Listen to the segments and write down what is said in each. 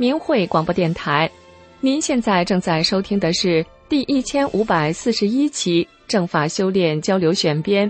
明慧广播电台。您现在正在收听的是第1541期正法修炼交流选编。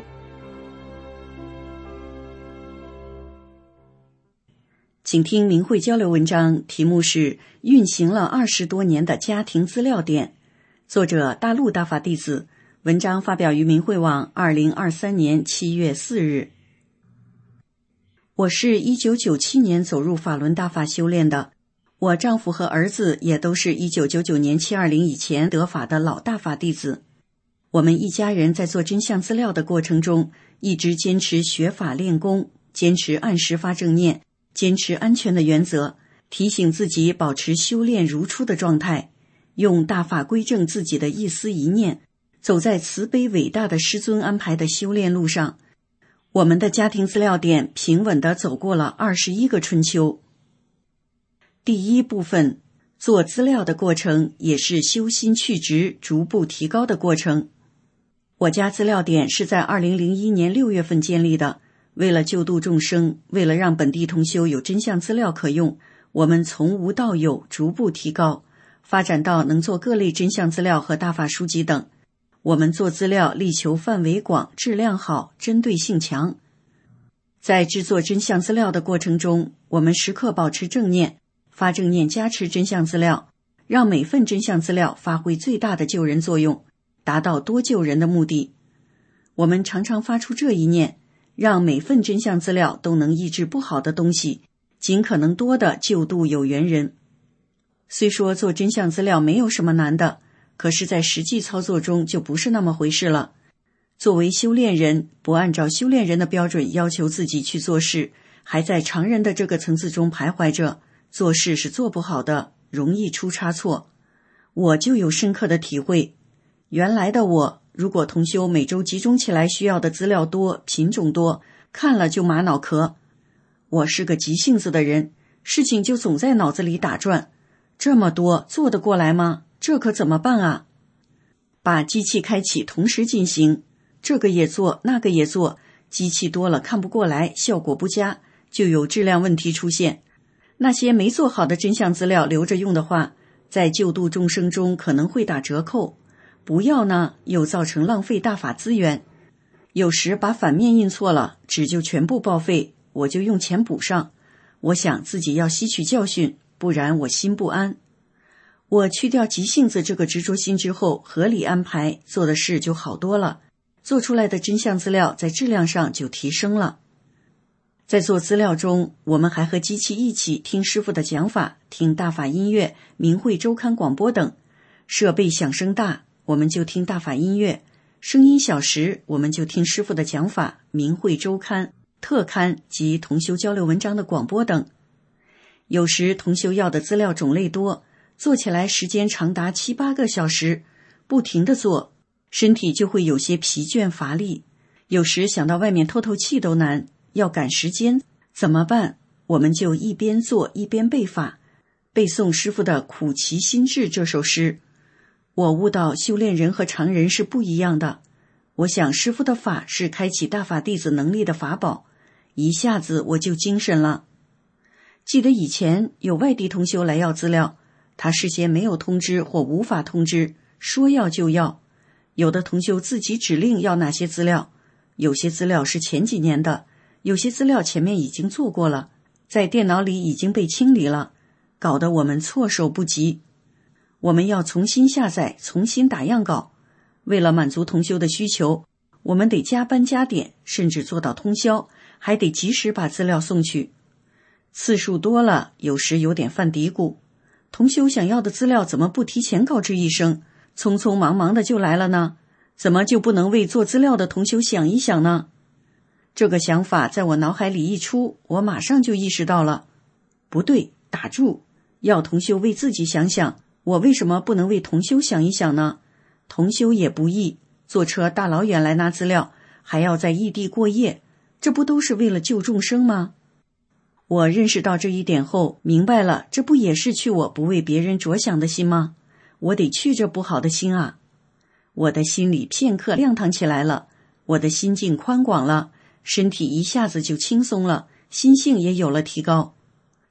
请听明慧交流文章，题目是运行了20多年的家庭资料点，作者大陆大法弟子，文章发表于明慧网2023年7月4日。我是1997年走入法轮大法修炼的，我丈夫和儿子也都是1999年720以前得法的老大法弟子。我们一家人在做真相资料的过程中，一直坚持学法练功，坚持按时发正念，坚持安全的原则，提醒自己保持修炼如初的状态，用大法归正自己的一思一念，走在慈悲伟大的师尊安排的修炼路上。我们的家庭资料点平稳地走过了21个春秋。第一部分，做资料的过程也是修心去执逐步提高的过程。我家资料点是在2001年6月份建立的，为了救度众生，为了让本地同修有真相资料可用，我们从无到有逐步提高，发展到能做各类真相资料和大法书籍等。我们做资料力求范围广、质量好、针对性强。在制作真相资料的过程中，我们时刻保持正念，发正念加持真相资料，让每份真相资料发挥最大的救人作用，达到多救人的目的。我们常常发出这一念，让每份真相资料都能抑制不好的东西，尽可能多的救度有缘人。虽说做真相资料没有什么难的，可是在实际操作中就不是那么回事了。作为修炼人，不按照修炼人的标准要求自己去做事，还在常人的这个层次中徘徊着，做事是做不好的，容易出差错。我就有深刻的体会，原来的我，如果同修每周集中起来需要的资料多，品种多，看了就麻脑壳。我是个急性子的人，事情就总在脑子里打转，这么多做得过来吗？这可怎么办啊？把机器开启同时进行，这个也做那个也做，机器多了看不过来，效果不佳，就有质量问题出现。那些没做好的真相资料留着用的话，在救度众生中可能会打折扣，不要呢又造成浪费大法资源。有时把反面印错了，纸就全部报废，我就用钱补上。我想自己要吸取教训，不然我心不安。我去掉急性子这个执着心之后，合理安排，做的事就好多了，做出来的真相资料在质量上就提升了。在做资料中，我们还和机器一起听师父的讲法，听大法音乐、明慧周刊广播等。设备响声大，我们就听大法音乐；声音小时，我们就听师父的讲法、明慧周刊、特刊及同修交流文章的广播等。有时同修要的资料种类多，做起来时间长达7、8个小时，不停地做，身体就会有些疲倦乏力。有时想到外面透透气都难，要赶时间，怎么办？我们就一边做一边背法，背诵师父的《苦其心志》这首诗。我悟到修炼人和常人是不一样的。我想师父的法是开启大法弟子能力的法宝，一下子我就精神了。记得以前有外地同修来要资料，他事先没有通知或无法通知，说要就要。有的同修自己指令要哪些资料，有些资料是前几年的，有些资料前面已经做过了，在电脑里已经被清理了，搞得我们措手不及。我们要重新下载，重新打样稿。为了满足同修的需求，我们得加班加点，甚至做到通宵，还得及时把资料送去。次数多了，有时有点犯嘀咕，同修想要的资料怎么不提前告知一声，匆匆忙忙的就来了呢？怎么就不能为做资料的同修想一想呢？这个想法在我脑海里一出，我马上就意识到了，不对，打住，要同修为自己想想，我为什么不能为同修想一想呢？同修也不易，坐车大老远来拿资料，还要在异地过夜，这不都是为了救众生吗？我认识到这一点后，明白了，这不也是去我不为别人着想的心吗？我得去这不好的心啊！我的心里片刻亮堂起来了，我的心境宽广了，身体一下子就轻松了，心性也有了提高。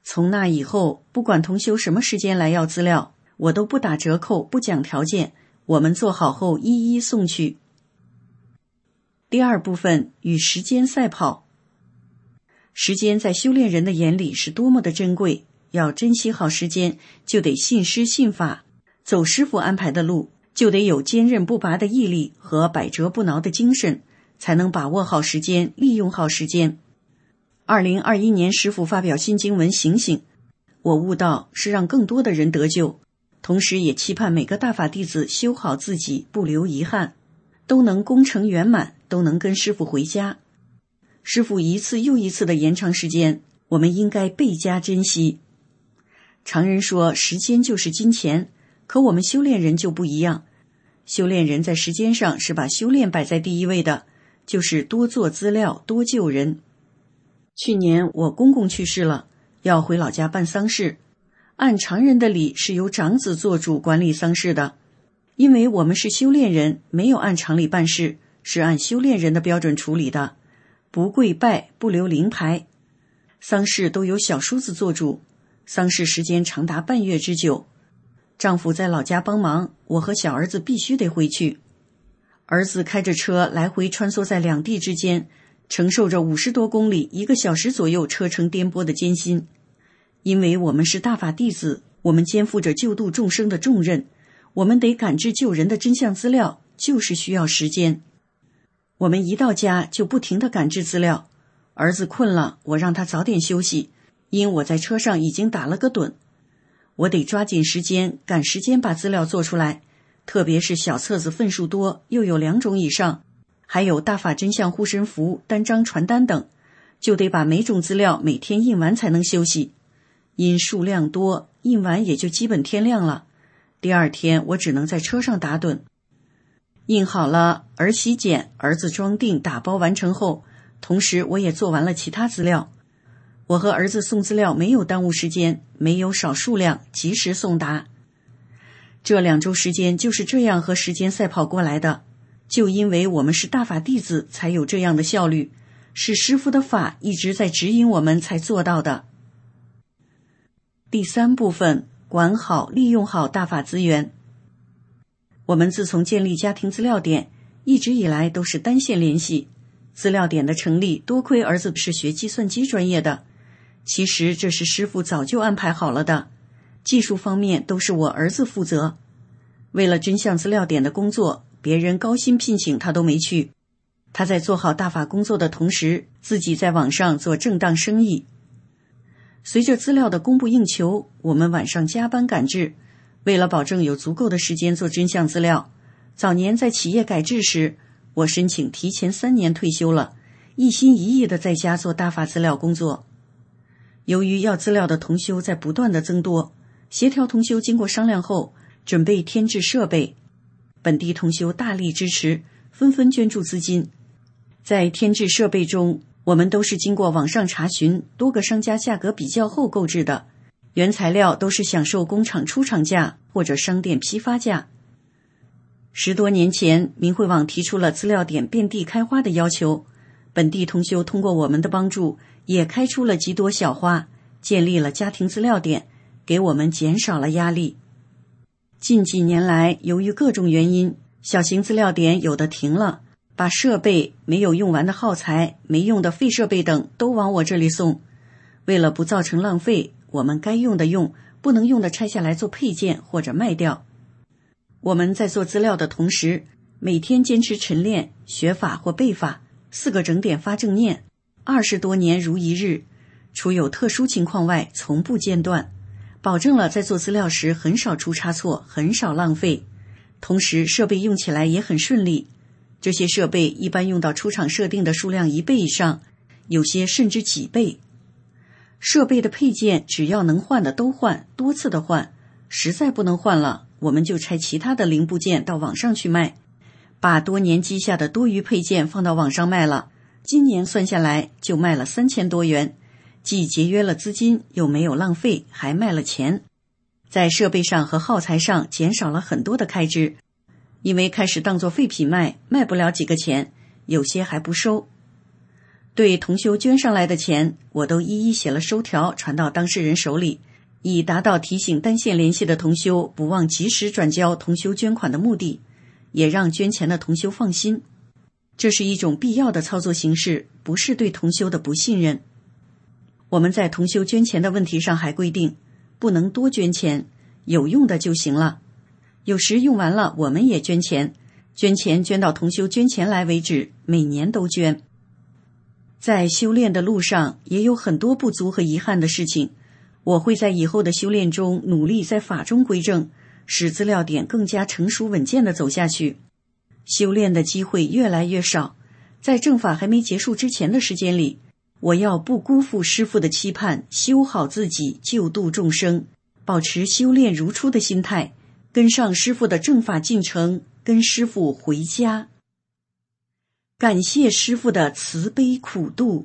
从那以后，不管同修什么时间来要资料，我都不打折扣，不讲条件，我们做好后一一送去。第二部分，与时间赛跑。时间在修炼人的眼里是多么的珍贵，要珍惜好时间，就得信师信法，走师父安排的路，就得有坚韧不拔的毅力和百折不挠的精神，才能把握好时间，利用好时间。2021年师父发表新经文醒醒，我悟道是让更多的人得救，同时也期盼每个大法弟子修好自己，不留遗憾，都能功成圆满，都能跟师父回家。师父一次又一次的延长时间，我们应该倍加珍惜。常人说时间就是金钱，可我们修炼人就不一样，修炼人在时间上是把修炼摆在第一位的，就是多做资料，多救人。去年我公公去世了，要回老家办丧事，按常人的礼是由长子做主管理丧事的，因为我们是修炼人，没有按常理办事，是按修炼人的标准处理的，不跪拜，不留灵牌。丧事都由小叔子做主，丧事时间长达半月之久，丈夫在老家帮忙，我和小儿子必须得回去。儿子开着车来回穿梭在两地之间，承受着50多公里1个小时左右车程颠簸的艰辛。因为我们是大法弟子，我们肩负着救度众生的重任，我们得感知救人的真相资料，就是需要时间。我们一到家就不停地感知资料，儿子困了，我让他早点休息，因我在车上已经打了个盹。我得抓紧时间，赶时间把资料做出来，特别是小册子份数多，又有2种以上，还有大法真相护身符、单张传单等，就得把每种资料每天印完才能休息。因数量多，印完也就基本天亮了。第二天我只能在车上打盹。印好了，儿洗剪，儿子装订打包完成后，同时我也做完了其他资料。我和儿子送资料没有耽误时间，没有少数量，及时送达。这2周时间就是这样和时间赛跑过来的，就因为我们是大法弟子，才有这样的效率，是师父的法一直在指引我们才做到的。第3部分，管好利用好大法资源。我们自从建立家庭资料点，一直以来都是单线联系。资料点的成立，多亏儿子是学计算机专业的，其实这是师父早就安排好了的，技术方面都是我儿子负责。为了真相资料点的工作，别人高薪聘请他都没去，他在做好大法工作的同时，自己在网上做正当生意。随着资料的供不应求，我们晚上加班赶制，为了保证有足够的时间做真相资料，早年在企业改制时，我申请提前3年退休了，一心一意地在家做大法资料工作。由于要资料的同修在不断的增多，协调同修经过商量后，准备添置设备，本地同修大力支持，纷纷捐助资金。在添置设备中，我们都是经过网上查询，多个商家价格比较后购置的，原材料都是享受工厂出厂价或者商店批发价。10多年前，明慧网提出了资料点遍地开花的要求，本地同修通过我们的帮助，也开出了几朵小花，建立了家庭资料点，给我们减少了压力。近几年来，由于各种原因，小型资料点有的停了，把设备、没有用完的耗材、没用的废设备等都往我这里送。为了不造成浪费，我们该用的用，不能用的拆下来做配件或者卖掉。我们在做资料的同时，每天坚持晨练、学法或背法，4个整点发正念，20多年如一日，除有特殊情况外，从不间断，保证了在做资料时很少出差错，很少浪费。同时设备用起来也很顺利，这些设备一般用到出厂设定的数量1倍以上，有些甚至几倍。设备的配件只要能换的都换，多次的换，实在不能换了，我们就拆其他的零部件到网上去卖，把多年积下的多余配件放到网上卖了，今年算下来就卖了3000多元，既节约了资金，又没有浪费，还卖了钱。在设备上和耗材上减少了很多的开支，因为开始当作废品卖，卖不了几个钱，有些还不收。 对同修捐上来的钱，我都一一写了收条传到当事人手里，以达到提醒单线联系的同修不忘及时转交同修捐款的目的，也让捐钱的同修放心。这是一种必要的操作形式，不是对同修的不信任。我们在同修捐钱的问题上还规定，不能多捐钱，有用的就行了。有时用完了，我们也捐钱，捐钱捐到同修捐钱来为止，每年都捐。在修炼的路上也有很多不足和遗憾的事情，我会在以后的修炼中努力在法中归正，使资料点更加成熟稳健地走下去。修炼的机会越来越少，在正法还没结束之前的时间里，我要不辜负师父的期盼，修好自己，救度众生，保持修炼如初的心态，跟上师父的正法进程，跟师父回家。感谢师父的慈悲苦度。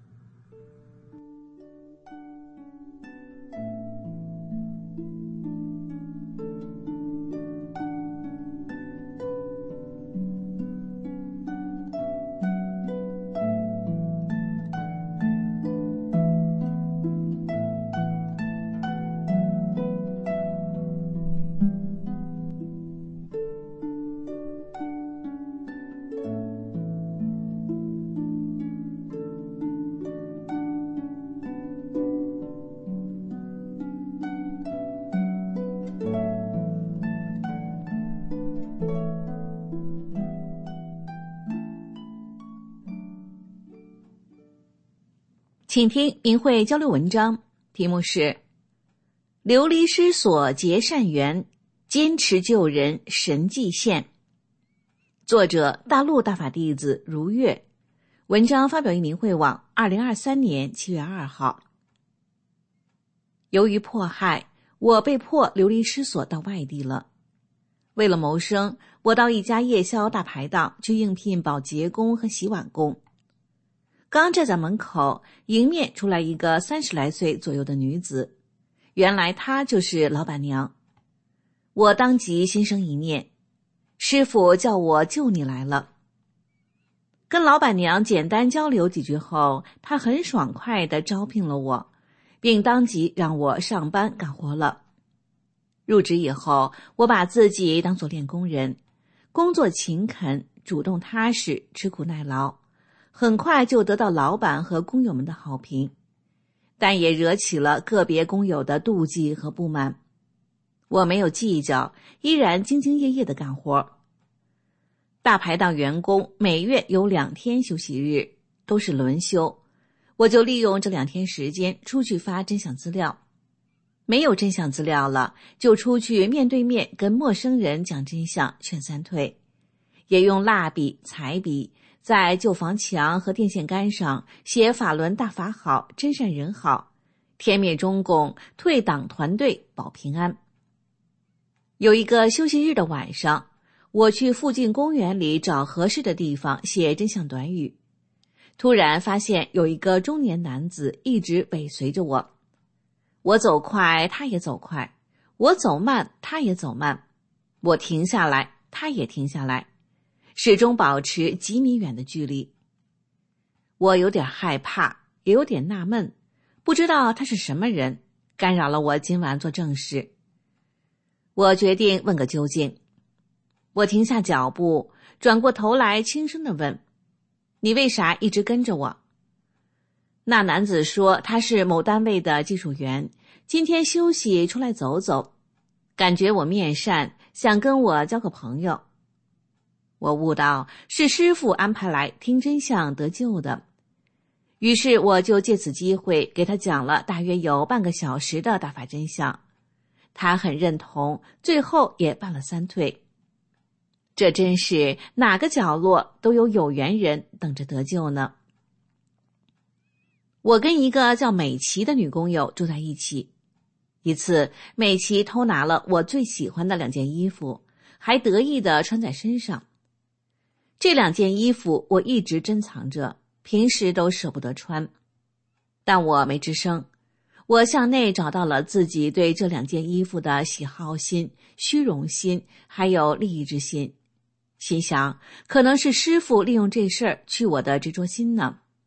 请听明慧交流文章，题目是流离失所结善缘，坚持救人神迹现。作者大陆大法弟子如月，文章发表于明慧网2023年7月2号。由于迫害，我被迫流离失所到外地了。为了谋生，我到一家夜宵大排档去应聘保洁工和洗碗工。刚站在门口，迎面出来一个30来岁左右的女子，原来她就是老板娘。我当即心生一念，师父叫我救你来了。跟老板娘简单交流几句后，她很爽快地招聘了我，并当即让我上班干活了。入职以后，我把自己当作练功人，工作勤恳，主动踏实，吃苦耐劳，很快就得到老板和工友们的好评，但也惹起了个别工友的妒忌和不满。我没有计较，依然兢兢业业地干活。大排档员工每月有2天休息日，都是轮休，我就利用这2天时间出去发真相资料。没有真相资料了，就出去面对面跟陌生人讲真相，劝3退，也用蜡笔、彩笔在旧房墙和电线杆上写法轮大法好，真善人好，天灭中共，退党团队保平安。有一个休息日的晚上，我去附近公园里找合适的地方写真相短语，突然发现有一个中年男子一直尾随着我。我走快，他也走快；我走慢，他也走慢；我停下来，他也停下来，始终保持几米远的距离。我有点害怕，也有点纳闷，不知道他是什么人，干扰了我今晚做正事。我决定问个究竟。我停下脚步，转过头来轻声地问：你为啥一直跟着我？那男子说他是某单位的技术员，今天休息出来走走，感觉我面善，想跟我交个朋友。我悟到是师父安排来听真相得救的，于是我就借此机会给他讲了大约有半个小时的大法真相。他很认同，最后也办了3退。这真是哪个角落都有缘人等着得救呢。我跟一个叫美琪的女工友住在一起。一次，美琪偷拿了我最喜欢的2件衣服，还得意地穿在身上。这2件衣服我一直珍藏着，平时都舍不得穿。但我没吱声，我向内找到了自己对这2件衣服的喜好心、虚荣心，还有利益之心。心想，可能是师父利用这事儿去我的执着心呢。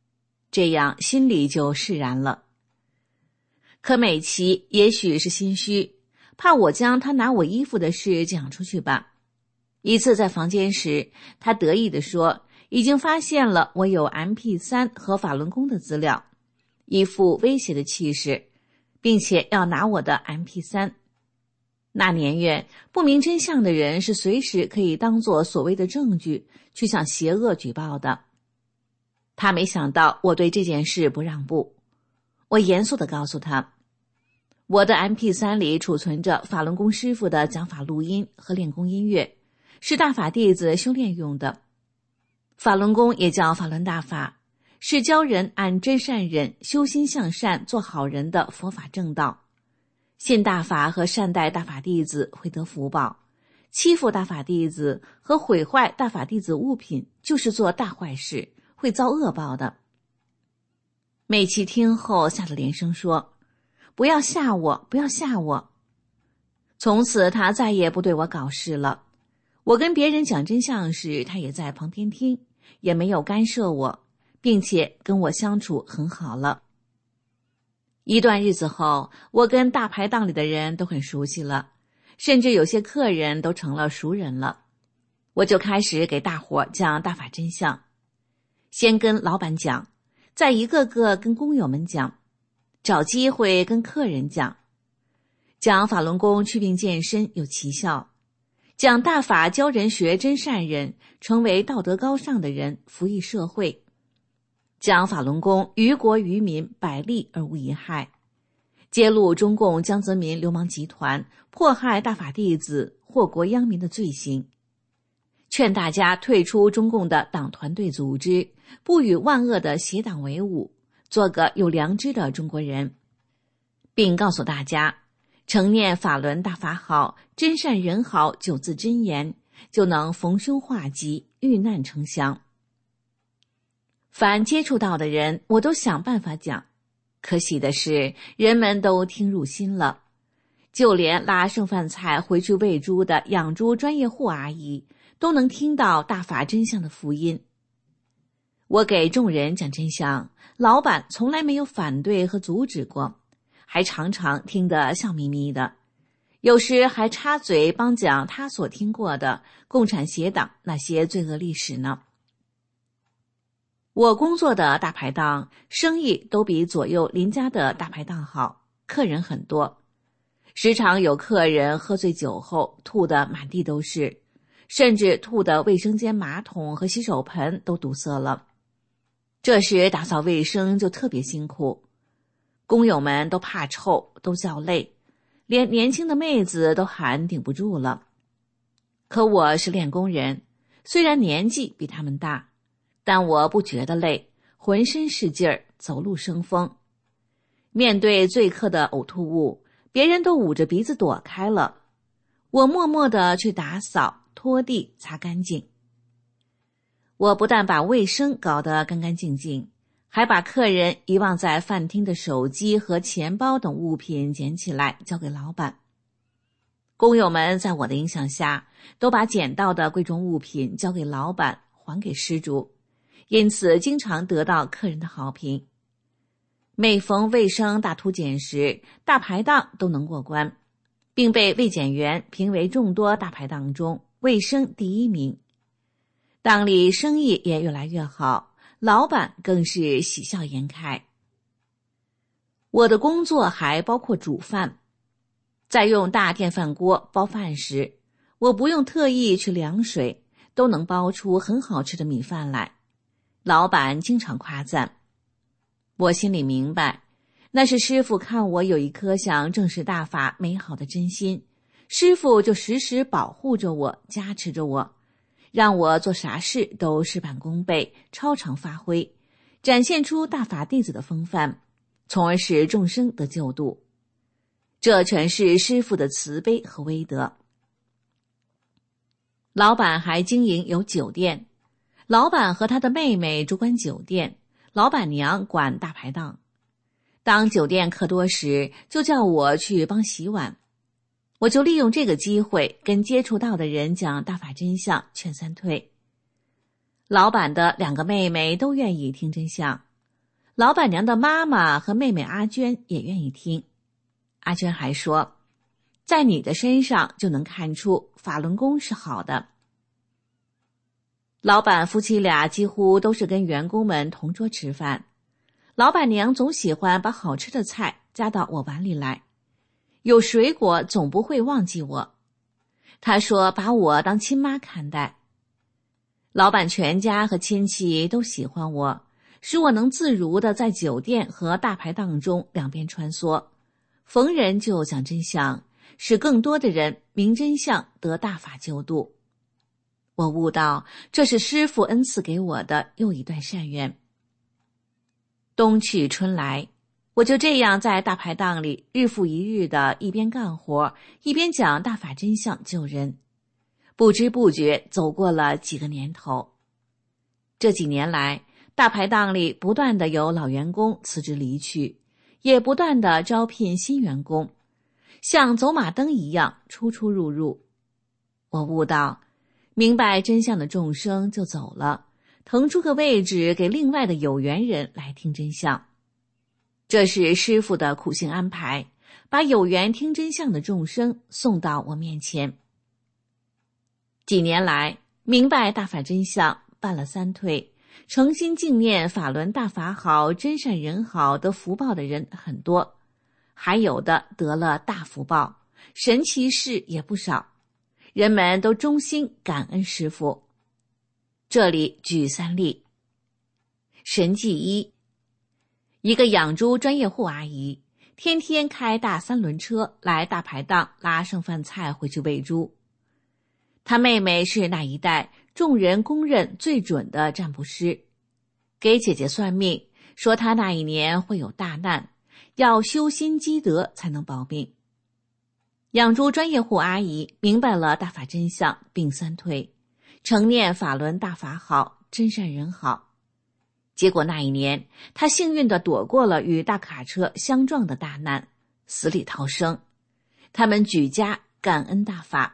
这样心里就释然了。可美琪也许是心虚，怕我将她拿我衣服的事讲出去吧。一次在房间时，她得意地说，已经发现了我有 MP3 和法轮功的资料，一副威胁的气势，并且要拿我的 MP3。那年月，不明真相的人是随时可以当作所谓的证据去向邪恶举报的。他没想到我对这件事不让步，我严肃地告诉他，我的 MP3 里储存着法轮功师傅的讲法录音和练功音乐，是大法弟子修炼用的。法轮功也叫法轮大法，是教人按真善忍修心向善做好人的佛法正道。信大法和善待大法弟子会得福报，欺负大法弟子和毁坏大法弟子物品就是做大坏事，会遭恶报的。美琪听后吓得连声说，不要吓我，不要吓我。从此他再也不对我搞事了。我跟别人讲真相时，他也在旁边听，也没有干涉我，并且跟我相处很好了。一段日子后，我跟大排档里的人都很熟悉了，甚至有些客人都成了熟人了。我就开始给大伙讲大法真相，先跟老板讲，再一个个跟工友们讲，找机会跟客人讲，讲法轮功祛病健身有奇效，讲大法教人学真善人，成为道德高尚的人，服役社会，讲法轮功于国于民百利而无一害，揭露中共江泽民流氓集团迫害大法弟子祸国殃民的罪行，劝大家退出中共的党团队组织，不与万恶的邪党为伍，做个有良知的中国人，并告诉大家，承念法轮大法好，真善人好9字真言，就能逢凶化吉，遇难成祥。凡接触到的人，我都想办法讲，可喜的是，人们都听入心了。就连拉剩饭菜回去喂猪的养猪专业户阿姨，都能听到大法真相的福音。我给众人讲真相，老板从来没有反对和阻止过，还常常听得笑眯眯的，有时还插嘴帮讲他所听过的共产邪党那些罪恶历史呢。我工作的大排档生意都比左右邻家的大排档好，客人很多，时常有客人喝醉酒后吐得满地都是，甚至吐的卫生间马桶和洗手盆都堵塞了。这时打扫卫生就特别辛苦，工友们都怕臭，都叫累，连年轻的妹子都喊顶不住了。可我是练功人，虽然年纪比他们大，但我不觉得累，浑身是劲儿，走路生风。面对醉客的呕吐物，别人都捂着鼻子躲开了，我默默地去打扫、拖地、擦干净。我不但把卫生搞得干干净净，还把客人遗忘在饭厅的手机和钱包等物品捡起来交给老板。工友们在我的影响下，都把捡到的贵重物品交给老板，还给失主，因此经常得到客人的好评。每逢卫生大突检时，大排档都能过关，并被卫检员评为众多大排档中卫生第1名。档里生意也越来越好，老板更是喜笑颜开。我的工作还包括煮饭，在用大电饭锅煲饭时，我不用特意去量水，都能煲出很好吃的米饭来，老板经常夸赞。我心里明白，那是师父看我有一颗想证实大法美好的真心，师父就时时保护着我，加持着我，让我做啥事都事半功倍，超常发挥，展现出大法弟子的风范，从而使众生得救度。这全是师父的慈悲和威德。老板还经营有酒店，老板和他的妹妹主管酒店，老板娘管大排档。当酒店客多时，就叫我去帮洗碗，我就利用这个机会跟接触到的人讲大法真相，劝三退。老板的2个妹妹都愿意听真相， 老板娘的妈妈和妹妹阿娟也愿意听。阿娟还说，在你的身上就能看出法轮功是好的。老板夫妻俩几乎都是跟员工们同桌吃饭，老板娘总喜欢把好吃的菜夹到我碗里来，有水果总不会忘记我。她说把我当亲妈看待。老板全家和亲戚都喜欢我，使我能自如地在酒店和大排档中两边穿梭，逢人就讲真相，使更多的人明真相得大法救度。我悟到，这是师父恩赐给我的又一段善缘。冬去春来，我就这样在大排档里日复一日的一边干活，一边讲大法真相救人。不知不觉走过了几个年头。这几年来，大排档里不断的有老员工辞职离去，也不断的招聘新员工，像走马灯一样出出入入。我悟到，明白真相的众生就走了，腾出个位置给另外的有缘人来听真相。这是师父的苦心安排，把有缘听真相的众生送到我面前。几年来，明白大法真相，办了三退，诚心敬念法轮大法好，真善人好得福报的人很多，还有的得了大福报，神奇事也不少，人们都衷心感恩师父。这里举三例。神迹一，一个养猪专业户阿姨，天天开大三轮车来大排档拉剩饭菜回去喂猪。她妹妹是那一带众人公认最准的占卜师，给姐姐算命，说她那一年会有大难，要修心积德才能保命。养猪专业户阿姨明白了大法真相，并三退，承念法轮大法好，真善人好。结果那一年，她幸运地躲过了与大卡车相撞的大难，死里逃生。他们举家感恩大法。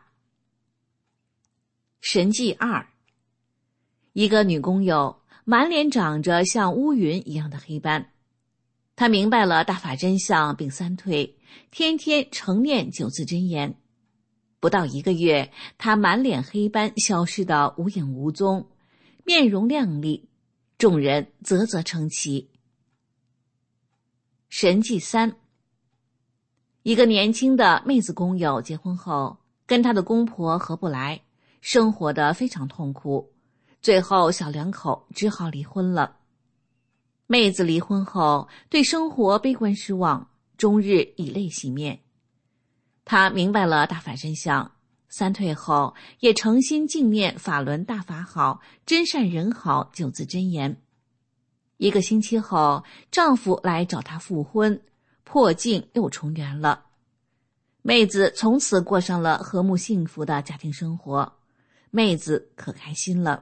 神迹二，一个女工友满脸长着像乌云一样的黑斑，她明白了大法真相并三退，天天承念9字真言。不到1个月，她满脸黑斑消失得无影无踪，面容亮丽，众人啧啧称奇。神迹三，一个年轻的妹子工友结婚后，跟她的公婆合不来，生活得非常痛苦，最后小两口只好离婚了。妹子离婚后对生活悲观失望，终日以泪洗面。她明白了大法真相，三退后也诚心敬念法轮大法好，真善人好9字真言。1个星期后，丈夫来找她复婚，破镜又重圆了。妹子从此过上了和睦幸福的家庭生活，妹子可开心了。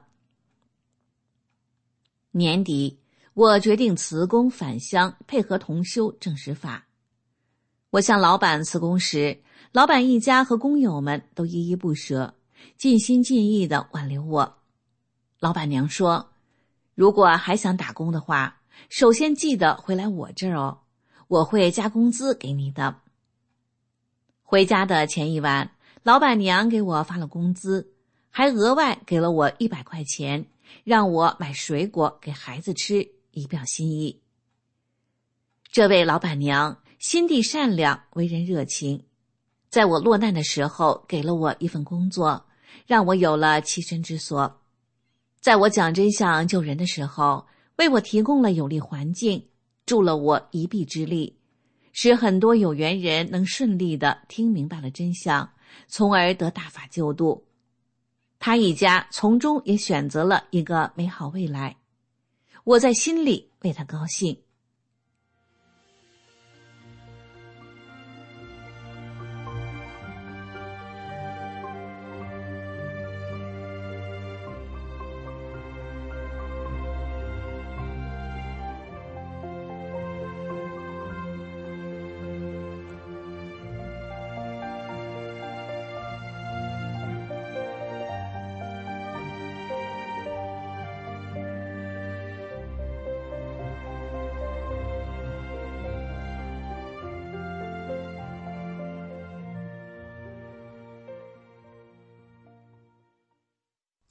年底，我决定辞工返乡，配合同修正实法。我向老板辞工时，老板一家和工友们都依依不舍，尽心尽意地挽留我。老板娘说，如果还想打工的话，首先记得回来我这儿哦，我会加工资给你的。回家的前一晚，老板娘给我发了工资，还额外给了我100块钱，让我买水果给孩子吃，以表心意。这位老板娘心地善良，为人热情，在我落难的时候给了我一份工作，让我有了栖身之所。在我讲真相救人的时候，为我提供了有利环境，助了我一臂之力，使很多有缘人能顺利地听明白了真相，从而得大法救度。他一家从中也选择了一个美好未来，我在心里为他高兴。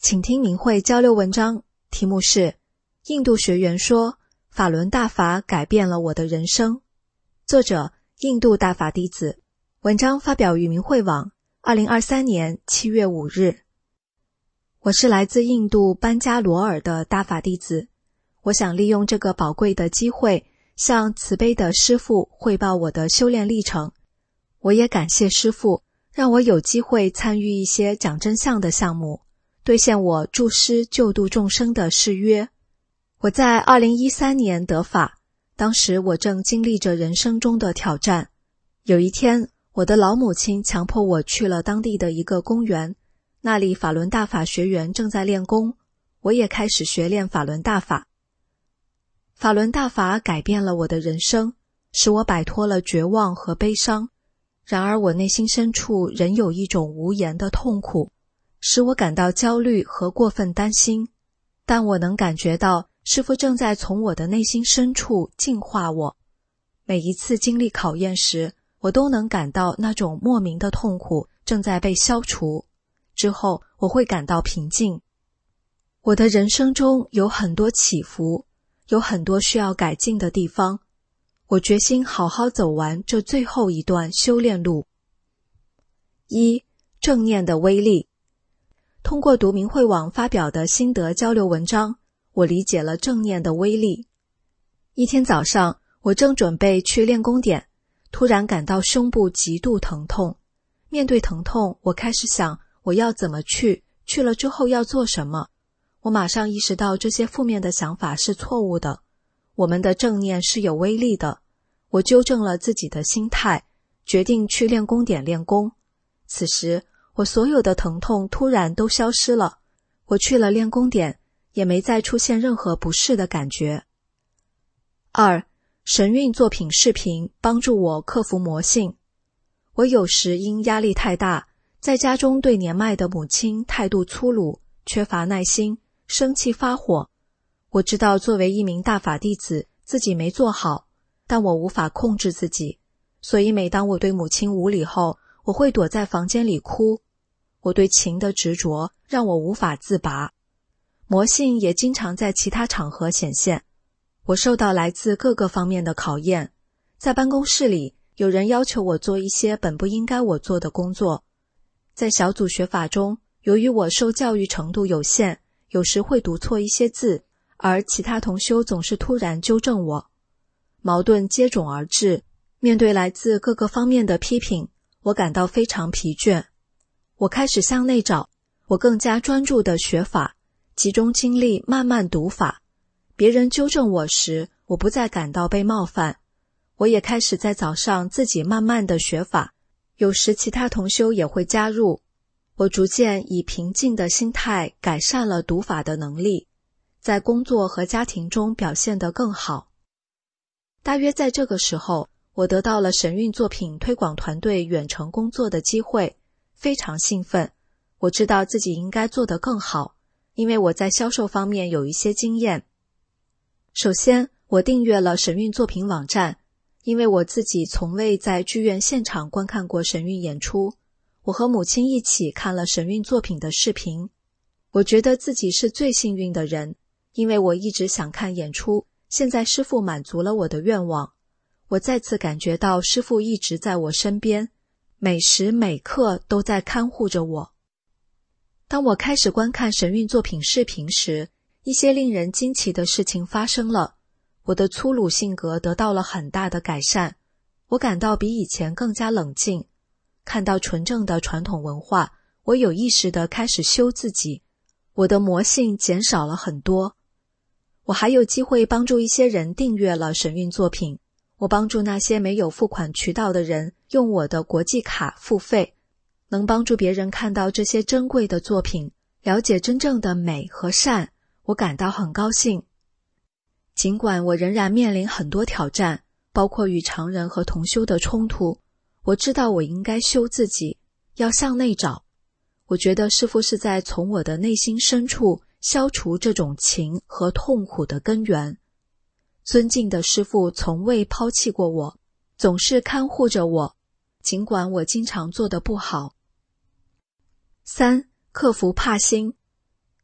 请听明慧交流文章，题目是印度学员说法轮大法改变了我的人生，作者印度大法弟子，文章发表于明慧网2023年7月5日。我是来自印度班加罗尔的大法弟子，我想利用这个宝贵的机会向慈悲的师父汇报我的修炼历程。我也感谢师父让我有机会参与一些讲真相的项目，兑现我助师救度众生的誓约。我在2013年得法，当时我正经历着人生中的挑战。有一天，我的老母亲强迫我去了当地的一个公园，那里法轮大法学员正在练功，我也开始学练法轮大法。法轮大法改变了我的人生，使我摆脱了绝望和悲伤。然而我内心深处仍有一种无言的痛苦，使我感到焦虑和过分担心，但我能感觉到师父正在从我的内心深处净化我。每一次经历考验时，我都能感到那种莫名的痛苦正在被消除，之后我会感到平静。我的人生中有很多起伏，有很多需要改进的地方，我决心好好走完这最后一段修炼路。1. 正念的威力。通过读明慧网发表的心得交流文章，我理解了正念的威力。一天早上，我正准备去练功点，突然感到胸部极度疼痛。面对疼痛，我开始想我要怎么去了之后要做什么。我马上意识到这些负面的想法是错误的，我们的正念是有威力的。我纠正了自己的心态，决定去练功点练功。此时，我所有的疼痛突然都消失了，我去了练功点，也没再出现任何不适的感觉。2. 神韵作品视频帮助我克服魔性。我有时因压力太大，在家中对年迈的母亲态度粗鲁，缺乏耐心，生气发火。我知道作为一名大法弟子，自己没做好，但我无法控制自己，所以每当我对母亲无礼后，我会躲在房间里哭。我对情的执着让我无法自拔，魔性也经常在其他场合显现。我受到来自各个方面的考验，在办公室里，有人要求我做一些本不应该我做的工作。在小组学法中，由于我受教育程度有限，有时会读错一些字，而其他同修总是突然纠正我。矛盾接踵而至，面对来自各个方面的批评，我感到非常疲倦。我开始向内找，我更加专注地学法，集中精力慢慢读法。别人纠正我时，我不再感到被冒犯。我也开始在早上自己慢慢地学法，有时其他同修也会加入。我逐渐以平静的心态改善了读法的能力，在工作和家庭中表现得更好。大约在这个时候，我得到了神韵作品推广团队远程工作的机会，非常兴奋。我知道自己应该做得更好，因为我在销售方面有一些经验。首先，我订阅了神韵作品网站，因为我自己从未在剧院现场观看过神韵演出。我和母亲一起看了神韵作品的视频。我觉得自己是最幸运的人，因为我一直想看演出，现在师父满足了我的愿望。我再次感觉到师父一直在我身边，每时每刻都在看护着我。当我开始观看神韵作品视频时，一些令人惊奇的事情发生了。我的粗鲁性格得到了很大的改善，我感到比以前更加冷静。看到纯正的传统文化，我有意识地开始修自己，我的魔性减少了很多。我还有机会帮助一些人订阅了神韵作品，我帮助那些没有付款渠道的人用我的国际卡付费，能帮助别人看到这些珍贵的作品，了解真正的美和善，我感到很高兴。尽管我仍然面临很多挑战，包括与常人和同修的冲突，我知道我应该修自己，要向内找。我觉得师父是在从我的内心深处消除这种情和痛苦的根源。尊敬的师父从未抛弃过我，总是看护着我，尽管我经常做得不好。3. 克服怕心。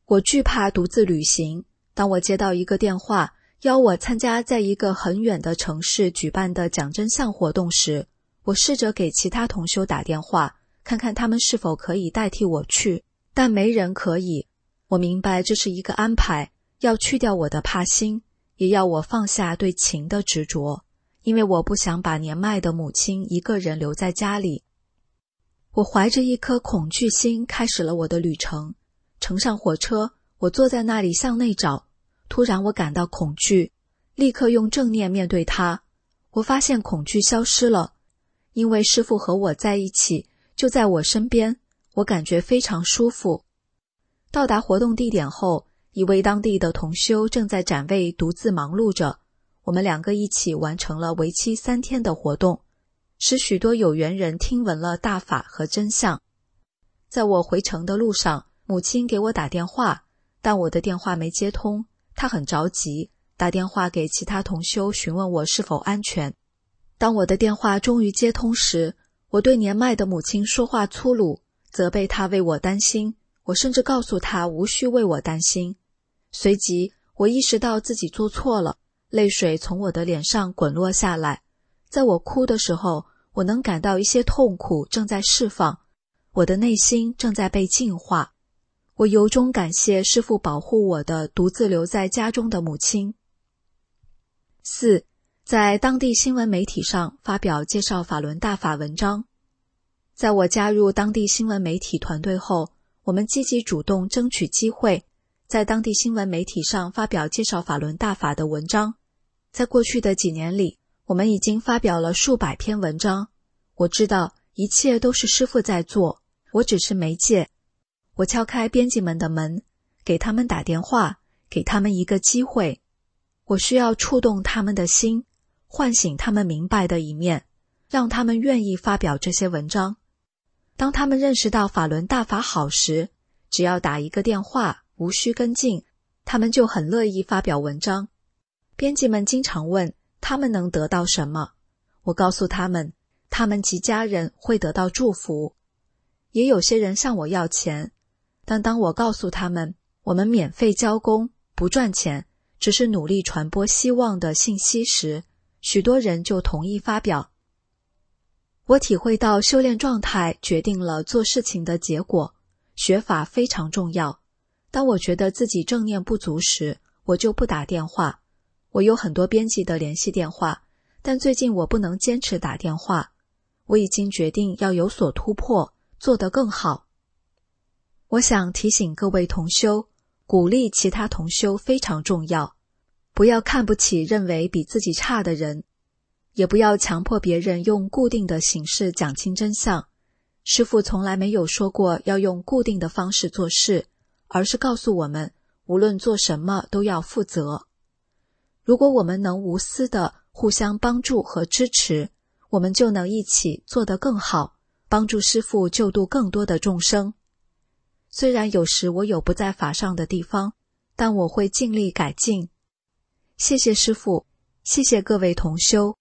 我惧怕独自旅行，当我接到一个电话，邀我参加在一个很远的城市举办的讲真相活动时，我试着给其他同修打电话，看看他们是否可以代替我去，但没人可以。我明白这是一个安排，要去掉我的怕心，也要我放下对情的执着，因为我不想把年迈的母亲一个人留在家里。我怀着一颗恐惧心开始了我的旅程。乘上火车，我坐在那里向内找，突然我感到恐惧，立刻用正念面对它。我发现恐惧消失了，因为师父和我在一起，就在我身边，我感觉非常舒服。到达活动地点后，一位当地的同修正在展位独自忙碌着，我们两个一起完成了为期3天的活动，使许多有缘人听闻了大法和真相。在我回程的路上，母亲给我打电话，但我的电话没接通，她很着急，打电话给其他同修询问我是否安全。当我的电话终于接通时，我对年迈的母亲说话粗鲁，责备她为我担心，我甚至告诉她无需为我担心。随即我意识到自己做错了，泪水从我的脸上滚落下来。在我哭的时候，我能感到一些痛苦正在释放，我的内心正在被净化。我由衷感谢师父保护我的独自留在家中的母亲。4. 在当地新闻媒体上发表介绍法轮大法文章。在我加入当地新闻媒体团队后，我们积极主动争取机会，在当地新闻媒体上发表介绍法轮大法的文章。在过去的几年里，我们已经发表了数百篇文章。我知道一切都是师父在做，我只是媒介。我敲开编辑们的门，给他们打电话，给他们一个机会。我需要触动他们的心，唤醒他们明白的一面，让他们愿意发表这些文章。当他们认识到法轮大法好时，只要打一个电话，无需跟进，他们就很乐意发表文章。编辑们经常问他们能得到什么，我告诉他们，他们及家人会得到祝福。也有些人向我要钱，但当我告诉他们，我们免费教功，不赚钱，只是努力传播希望的信息时，许多人就同意发表。我体会到修炼状态决定了做事情的结果，学法非常重要。当我觉得自己正念不足时，我就不打电话。我有很多编辑的联系电话，但最近我不能坚持打电话。我已经决定要有所突破，做得更好。我想提醒各位同修，鼓励其他同修非常重要，不要看不起认为比自己差的人，也不要强迫别人用固定的形式讲清真相。师父从来没有说过要用固定的方式做事，而是告诉我们，无论做什么都要负责。如果我们能无私的互相帮助和支持，我们就能一起做得更好，帮助师父救度更多的众生。虽然有时我有不在法上的地方，但我会尽力改进。谢谢师父，谢谢各位同修。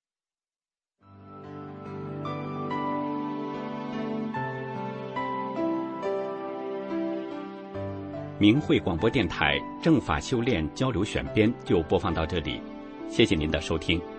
明慧广播电台正法修炼交流选编就播放到这里，谢谢您的收听。